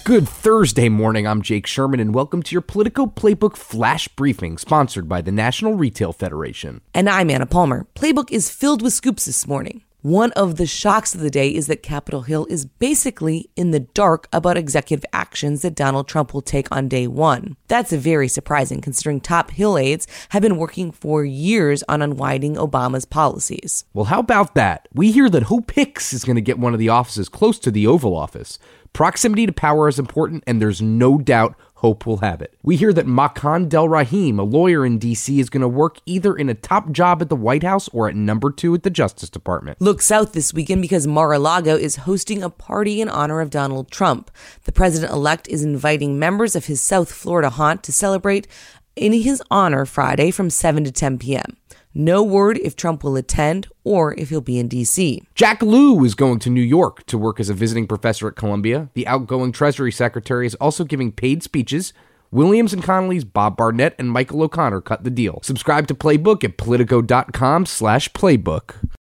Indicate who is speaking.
Speaker 1: Good Thursday morning, I'm Jake Sherman, and welcome to your Politico Playbook Flash Briefing, sponsored by the National Retail Federation.
Speaker 2: And I'm Anna Palmer. Playbook is filled with scoops this morning. One of the shocks of the day is that Capitol Hill is basically in the dark about executive actions that Donald Trump will take on day one. That's very surprising, considering top Hill aides have been working for years on unwinding Obama's policies.
Speaker 1: Well, how about that? We hear that Hope Hicks is going to get one of the offices close to the Oval Office. Proximity to power is important, and there's no doubt Hope will have it. We hear that Makan Delrahim, a lawyer in D.C., is going to work either in a top job at the White House or at number 2 at the Justice Department.
Speaker 2: Look south this weekend because Mar-a-Lago is hosting a party in honor of Donald Trump. The president-elect is inviting members of his South Florida haunt to celebrate in his honor Friday from 7 to 10 p.m. No word if Trump will attend or if he'll be in D.C.
Speaker 1: Jack Lew is going to New York to work as a visiting professor at Columbia. The outgoing Treasury Secretary is also giving paid speeches. Williams and Connolly's Bob Barnett and Michael O'Connor cut the deal. Subscribe to Playbook at Politico.com/playbook.